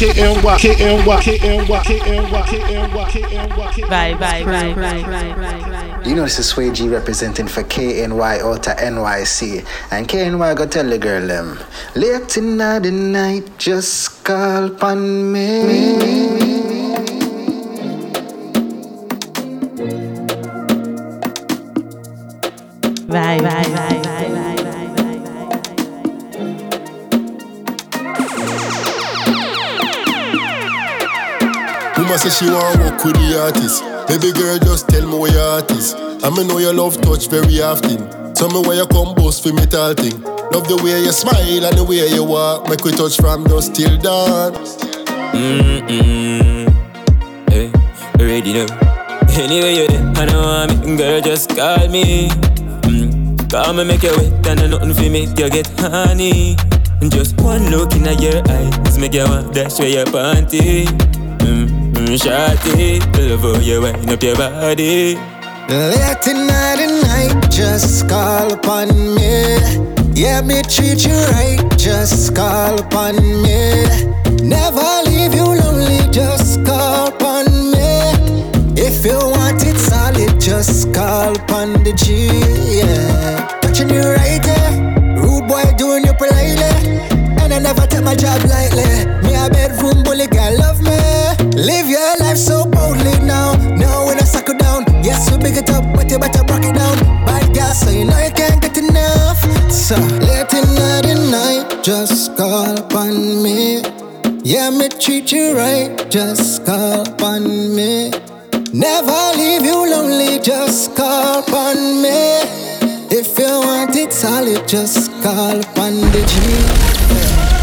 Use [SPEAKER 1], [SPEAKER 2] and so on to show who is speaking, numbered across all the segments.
[SPEAKER 1] You know this is Sway G representing for KNY out of NYC. And KNY go tell the girl them, late in the night, just call upon me.
[SPEAKER 2] Mama say she want work with the artist. Baby girl, just tell me where your heart is. I me know your love touch very often. Tell me where you come boast for me tall thing. Love the way you smile and the way you walk. Make we touch from dusk till dawn.
[SPEAKER 3] Hey, ready now. Anyway you there, I know I'm it. Girl, just call me. Call me, make you wet, and nothing for me, you get honey. Just one look in your eyes, make you want dash where your panty. Shawty, love how you wind up your body.
[SPEAKER 1] Late in the night, just call upon me. Yeah, me treat you right, just call upon me. Never leave you lonely, just call upon me. If you want it solid, just call upon the G, yeah. Touching you right there, rude boy doing you politely. And I never take my job lightly. Me a bedroom bully, girl love me. Live your life so boldly now. Now when I suckle down, yes we big it up, but you better break it down. Bad girl, so you know you can't get enough. So late in the night, just call upon me. Yeah, me treat you right, just call upon me. Never leave you lonely, just call upon me. If you want it solid, just call upon the G.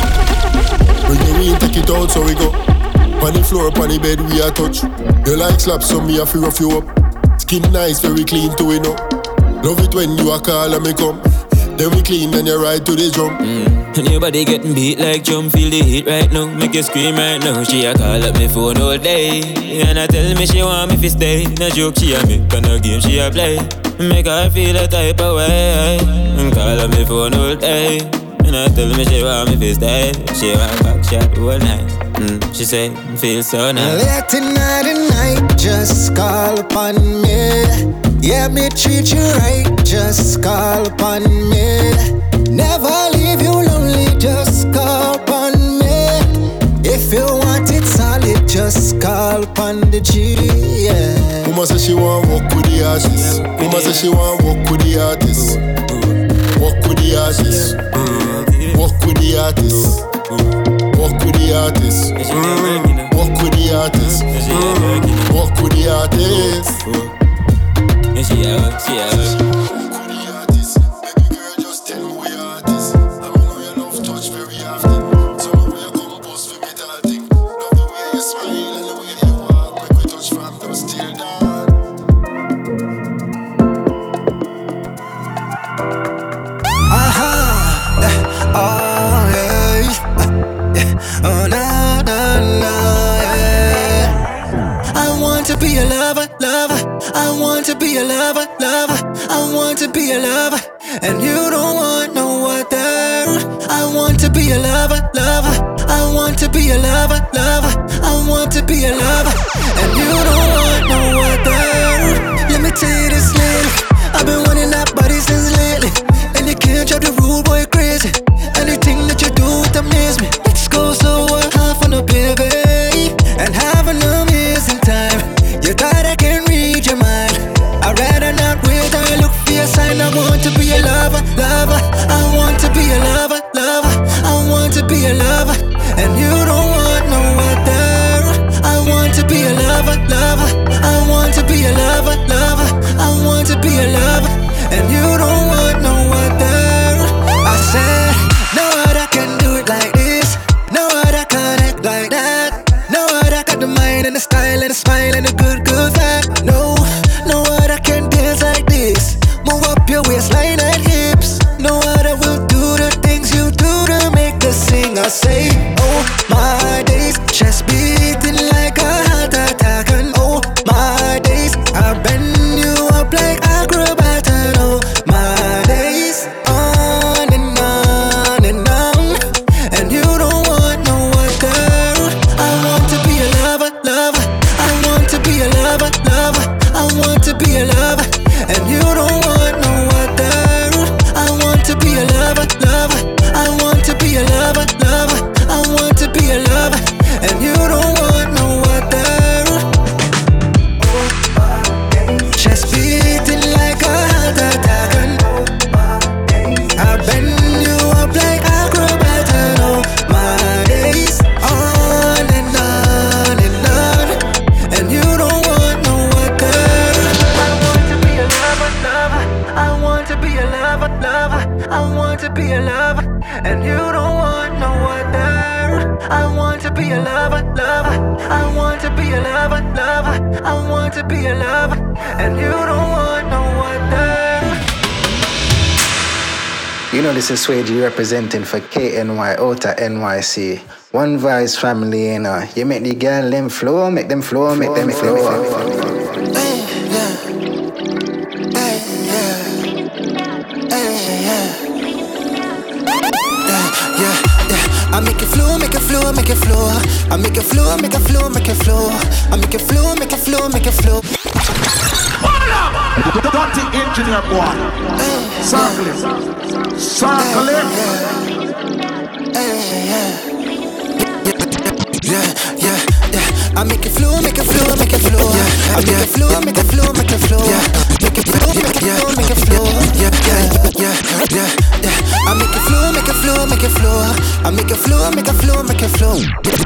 [SPEAKER 2] Bring the weed, take it out so we go. On the floor, on the bed, we are touch. You like slaps, so me a fi rough you up. Skin nice, very clean to it up. Love it when you a call and me come. Then we clean and you ride to the drum.
[SPEAKER 3] And your body getting beat like drum. Feel the heat right now, make you scream right now. She a call up me phone all day, and I tell me she want me fi stay. No joke she a make, and no game she a play. Make her feel a type of way. And call up me phone all day, and I tell me she want me fi stay. She want back shot all night. She say, feel so nice.
[SPEAKER 1] Late in the night, just call upon me. Yeah, me treat you right, just call upon me. Never leave you lonely, just call upon me. If you want it solid, just call upon the G, yeah.
[SPEAKER 2] Mama say she want walk with the artist. Mama say she want walk with the artist. Walk with the artist. Walk with the artist. Walk with the artist. Walk with the artist. Walk with the artist.
[SPEAKER 3] She a
[SPEAKER 2] walk with the artist. Baby girl, just tell me where your artist. I know your love touch very often. Tell me where you come post for me that thing. Love the way you smile and the way you walk. Make we touch from dusk till dawn.
[SPEAKER 1] Oh yeah. Oh na na na yeah. I want to be a lover, lover. I want to be a lover, lover. I want to be a lover, and you don't want no other. I want to be a lover, lover. I want to be a lover, lover. I want to be a lover, and you don't want no other. Let me tell you this, lady. I've been wanting that body since lately, and you can't drive the rude boy crazy. Anything that you do, it amaze me. Let's go slower, half on a baby, and have an amazing time. You thought I can read your mind. I'd rather not wait, I look for your sign. I want to be a lover, lover. I want to be a lover, lover. I want to be a lover, and you don't want no other. I want to be a lover, lover. I want to be a lover, lover. I want to be a lover, and you don't want no other. I said, no other can do it like this. No other can act like that. No other got the mind and the style and the smile and the good vibe. No other can dance like this. Move up your waistline and hips. No other will do the things you do to make the singer say, oh my days, chest beating like a heart attack. And oh my days, I bend you up like acrobat. And oh my lover, and you don't want no other. I want to be a lover, lover. I want to be a lover, lover. I want to be a lover, and you don't want no other.
[SPEAKER 4] You know this is Swayji representing for KNY Outer NYC. One Vice family, you know. You make the girl them flow, make them flow, make them flow.
[SPEAKER 1] I make it flow, make it flow, make it flow. I make it flow, make it flow, make it flow. I make it flow, make it flow, make it flow.
[SPEAKER 5] Dirty engineer boy. Circle it. Circle it.
[SPEAKER 1] Yeah. I make it flow, make it flow, make it flow. I make it flow, make it flow, make it flow. Make it flow, make it flow, make it flow. Yeah. I make it flow, make it flow, make it flow. I make it flow, make it flow, make it flow.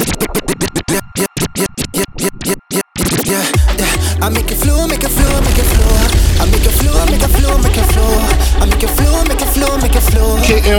[SPEAKER 1] Yeah. I make it flow, make it flow, make it flow. I make it flow, make it flow, make it flow. I make it flow, make it flow, make it flow.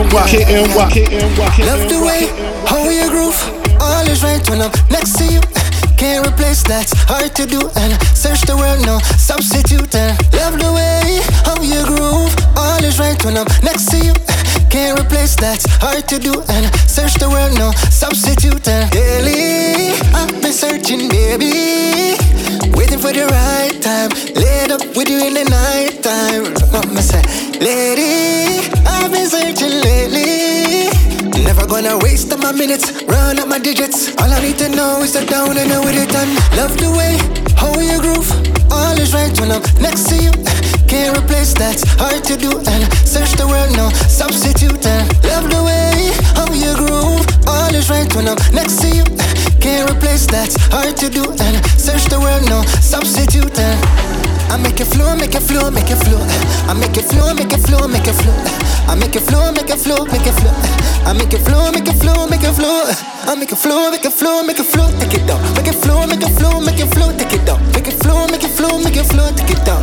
[SPEAKER 2] KNY.
[SPEAKER 1] Love the way how you groove. All is right when I'm next to you. Can't replace that, hard to do. And search the world, no substitute. And love the way how you groove. All is right when I'm next to you. Can't replace that, hard to do. And search the world, no substitute. And daily I've been searching, baby, waiting for the right time. Laid up with you in the night time. What me say, lady, I've been searching lately. Never gonna waste up my minutes, run up my digits. All I need to know is the down and the with it. And love the way how you groove. All is right when I'm next to you. Can't replace that, hard to do. And search the world, no substitute. And love the way how you groove. All is right when I'm next to you. Can't replace that, hard to do. And search the world, no substitute. And I make it flow, make it flow, make it flow. I make it flow, make it flow, make it flow. I make it flow, make it flow, make it flow. I make it flow, make it flow, make it flow. I make it flow, make it flow, make it flow. Take it down. Make it flow, make it flow, make it flow. Take it down. Make it flow, make it flow, make it flow. Take it down.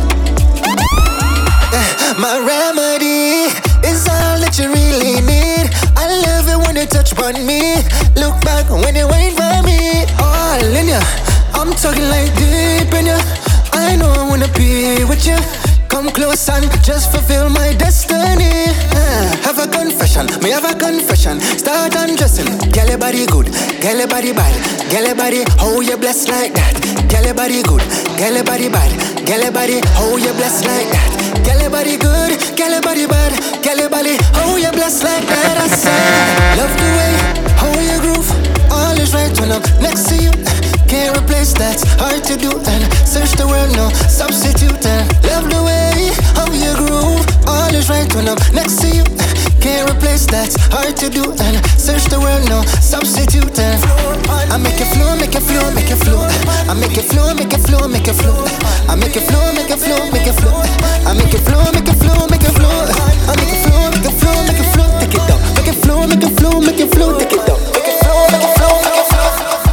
[SPEAKER 1] My remedy is all that you really need. I love it when you touch on me. Look back when you wait for me. All in ya, I'm talking like deep in ya. I know I wanna be with you. Come close and just fulfill my destiny. Have a confession, me have a confession. Start undressing. Girl, your body good, girl, your body bad. Girl, your body, how you blessed like that. Girl, your body good, girl, your body bad. Girl, your body, how you blessed like that. Girl, your body good, girl, your body bad. Girl, your body, how you blessed like that. I say, love the way how you groove. All is right when I'm next to you. Can't replace that, hard to do. And search the world, no substitute. And love the way how you groove. All is right when I'm next to you. Can't replace that, hard to do. And search the world, no substitute. And I make it flow, make it flow, make it flow. I make it flow, make it flow, make it flow. I make it flow, make it flow, make it flow. I make it flow, make it flow, make it flow. I make it flow, make it flow, make it flow. Take it down. Make it flow, make it flow, make it flow. Take it down. Make it flow, make it flow, make it flow.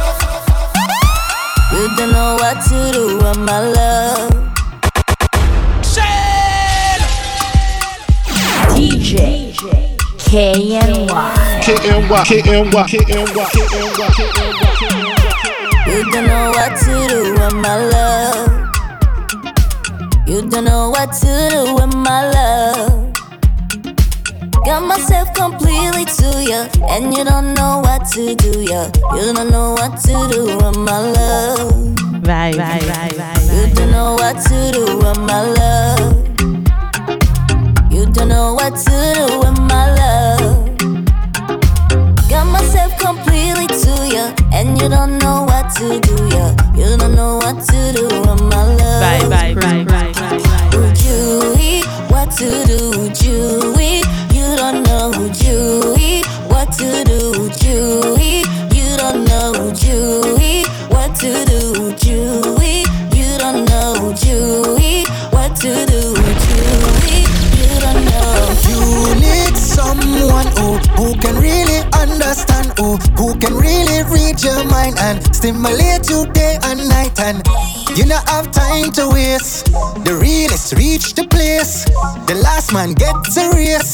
[SPEAKER 6] You don't know what to do with my love. DJ KNY. You don't know what to do with my love. You don't know what to do with my love. Got myself completely to you, and you don't know what to do, yeah. You don't know what to do with my love.
[SPEAKER 7] Right.
[SPEAKER 6] You don't know what to do with my love. You don't know what to do with my love. Got myself completely to you, and you don't know what to do, yeah. You don't know what to do with my love.
[SPEAKER 7] Right.
[SPEAKER 6] Would you eat what to do? Would you eat? You don't know who you eat, what to do, who you eat. You don't know who you eat, what to do, who you eat. You don't know who you eat, what to do, who you eat. You don't know.
[SPEAKER 1] You need someone who can really understand, who can really read your mind and stimulate you day and night. And you don't have time to waste. The realest reach the place. The last man gets a race.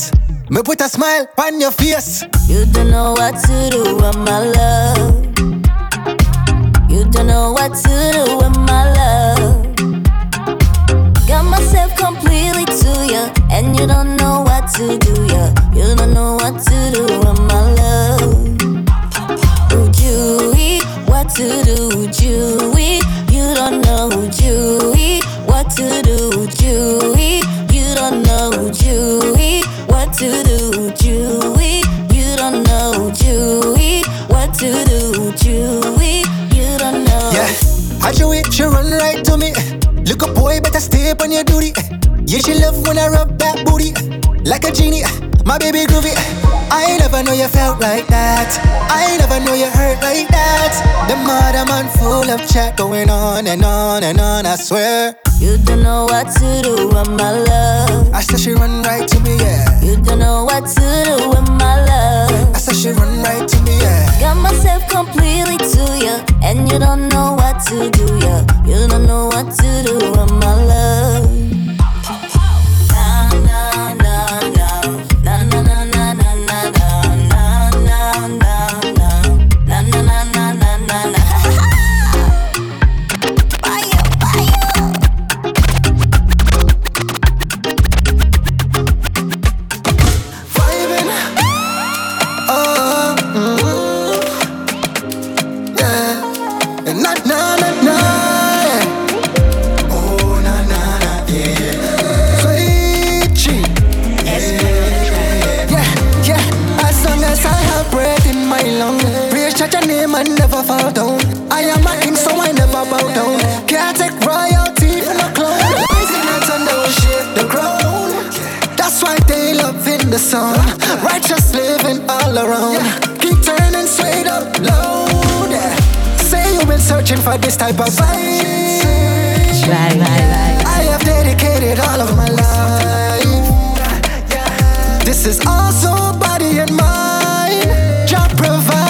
[SPEAKER 1] Me put a smile on your face.
[SPEAKER 6] You don't know what to do with my love. You don't know what to do with my love. Got myself completely to you, and you don't know what to do, yeah. You don't know what to do with my love. Would you eat what to do? Would you eat? You don't know. Would you eat what to do? Would you eat? You don't know. Would you eat what to do? Would you eat? You don't know. Would you eat what to do? Would you eat? You don't know.
[SPEAKER 1] Yeah, I show it, she run right to me. Look up, boy, better stay up on your duty. Yeah, she love when I rub that booty like a genie. My baby groovy. I never know you felt like that. I never know you hurt like that. The mother man full of chat going on and on and on, I swear.
[SPEAKER 6] You don't know what to do with my love.
[SPEAKER 1] I said she run right to me, yeah.
[SPEAKER 6] You don't know what to do with my love.
[SPEAKER 1] I said she run right to me, yeah.
[SPEAKER 6] Got myself completely to you, and you don't know what to do, yeah. You don't know what to do with my love.
[SPEAKER 1] And never fall down. I am a king, so I never bow down. Can't take royalty from a clown. Rising hands and don't shake the crown. That's why they love in the sun. Righteous living all around. Keep turning straight up loud. Say you've been searching for this type of vibe. I have dedicated all of my life. This is also body and mind. Job provide.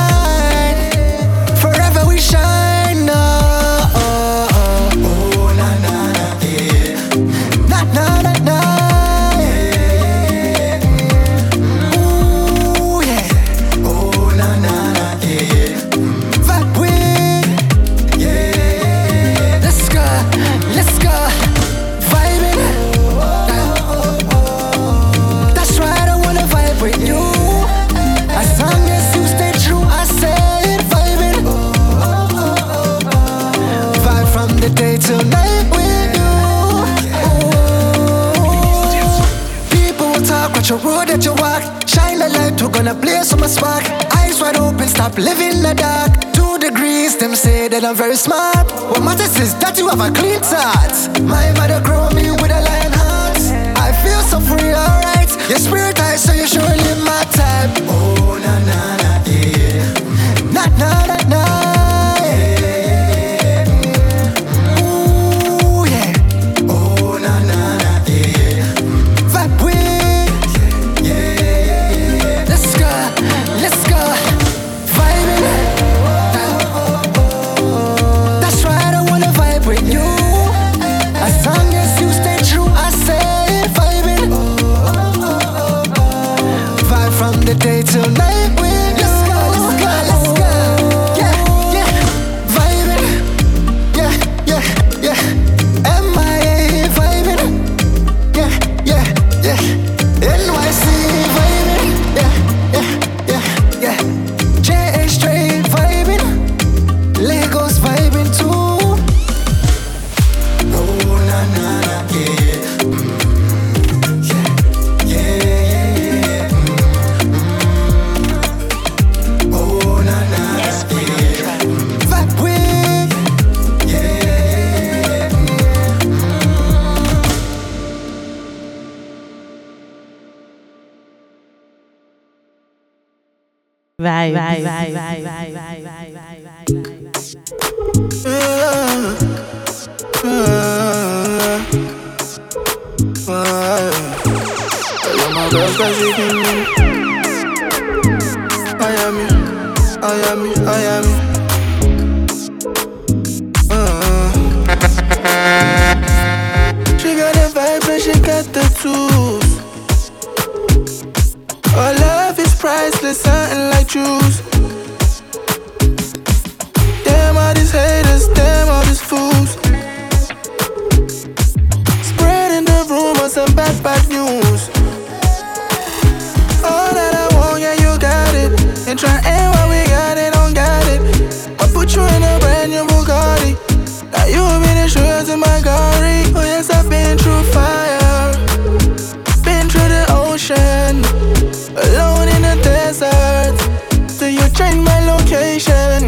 [SPEAKER 1] We shine now. Oh, na na na, yeah. Na na na na, yeah. Ooh, yeah. Oh, na na na, yeah. Vibe with, yeah. Let's go, vibing. That's right, I wanna vibe with you. As long as you stay true, I said vibing. From the day till night with you. People will talk about your road that you walk. Shine the light, we're gonna blaze on my spark. Eyes wide open, stop living in the dark. 2 degrees, them say that I'm very smart. What matters is that you have a clean thought. My mother grew me with a lion heart. I feel so free, alright. Your spirit eyes, so you surely my type. Oh, na na na, yeah. Na na na na. The day till night with you. Let's go. Yeah, vibing. Yeah. MIA vibing. Yeah. NYC vibing. Yeah. JA straight vibing. Lagos vibing too. Oh, na na na, yeah.
[SPEAKER 7] Vai.
[SPEAKER 8] She got the vibe and she got the tools. priceless, something like juice. Damn all these haters, damn all these fools. Spreading the rumors and bad news. All that I want, yeah, you got it. And try and what we got it, don't got it. I put you in a brand new Bugatti. Now you be the shoes in my Gary. Oh yes, I've been through fire, been through the ocean, alone in the desert. Till you change my location,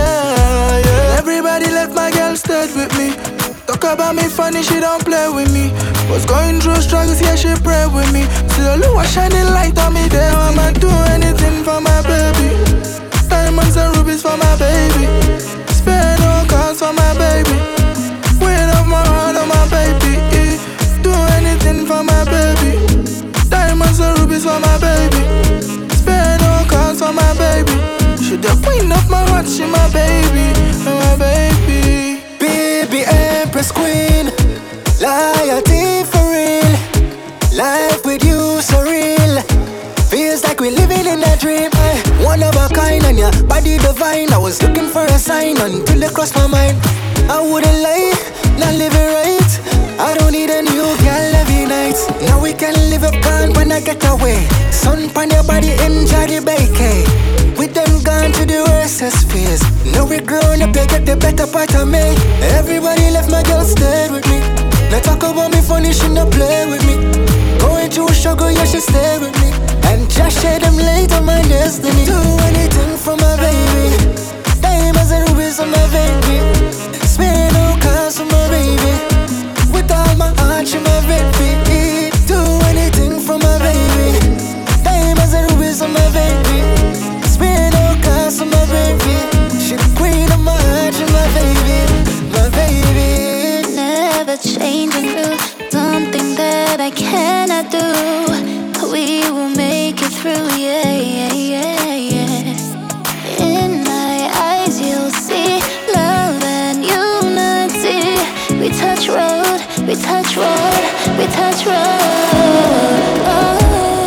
[SPEAKER 8] yeah. Everybody left, my girl stayed with me. Talk about me funny, she don't play with me. Was going through struggles, yeah, she pray with me. Still, Lua shining light on me there. I'ma do anything for my baby. Diamonds and rubies for my baby. Spare no cars for my baby. Weight of my heart on my baby. Do anything for my baby. Diamonds and rubies for my baby. Spare no cars for my baby. She the queen of my heart, she my baby. My baby.
[SPEAKER 1] Baby Empress Queen, loyalty for real. Life with you so real. Feels like we're living in a dream. One of a kind and your body divine. I was looking for a sign until it crossed my mind. I wouldn't lie, not living right. I don't need a new girl every night. Now we can live up gone when I get away. Sun on your body, enjoy the bacon. We done gone to the worstest phase. Now we grown up, they get the better part of me. Everybody left, my girl stayed with me. Now talk about me funny, she not play with me. Going through struggle, yeah, she stay with me. And just share them later, my destiny. Do anything for my baby. Diamonds and rubies for my baby. Spare no cars for my baby. With all my heart, she my baby. Do anything for my baby. Diamonds and rubies for my baby. Spare no cars for my baby. She the queen of my heart, she my baby. My baby.
[SPEAKER 6] Never changing through something that I cannot do. We will make it through, yeah, yeah, yeah, yeah. In my eyes you'll see love and unity. We touch road, we touch road, we touch road. Oh.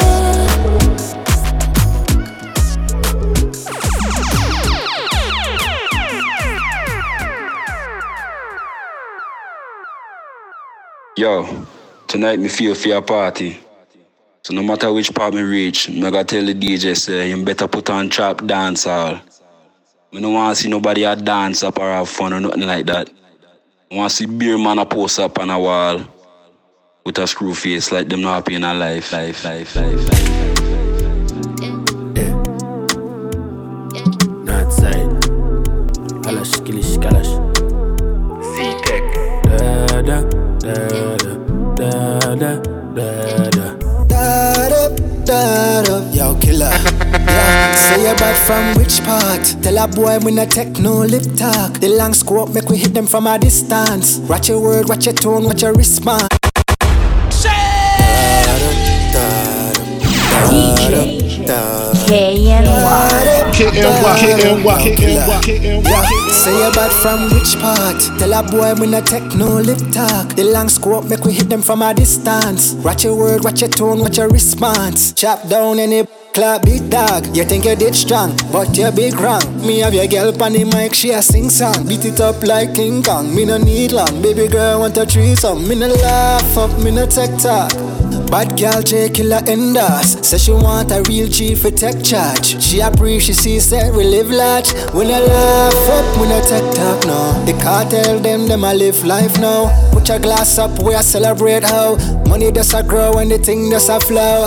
[SPEAKER 9] Yo, tonight me feel for your party. So no matter which part me reach, me gotta tell the DJ say you better put on trap dancehall. Me no want to see nobody a dance up or have fun or nothing like that. I want to see beer man a post up on a wall with a screw face like them not happy in a life.
[SPEAKER 10] Yeah. North side. Kalash, kilish, kalash.
[SPEAKER 9] C-Tech.
[SPEAKER 10] Da da da da da da da.
[SPEAKER 1] Yo, killer. Yeah. Say you bad from which part? Tell a boy we not take no lip talk. The long scope make we hit them from a distance. Watch your word, watch your tone, watch your response.
[SPEAKER 6] DJ KNY.
[SPEAKER 1] Say you bad from which part? Tell a boy we not take no lip talk. The long scope make we hit them from a distance. Watch your word, watch your tone, watch your response. Chop down any clap big dog. You think you did strong, but you're big wrong. Me have your girl on the mic, she a sing song. Beat it up like King Kong. Me no need long, baby girl want a threesome. Me no laugh up, me no tech talk. Bad girl J killer enders. Say she want a real G for tech charge. She appreciate, she say we live large. We no laugh up, we no tech talk no. The cartel them a live life now. Put your glass up, we a celebrate how money does a grow and the thing does a flow.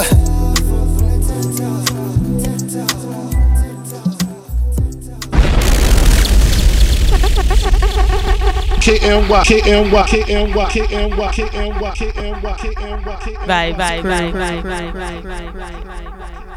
[SPEAKER 7] Bye.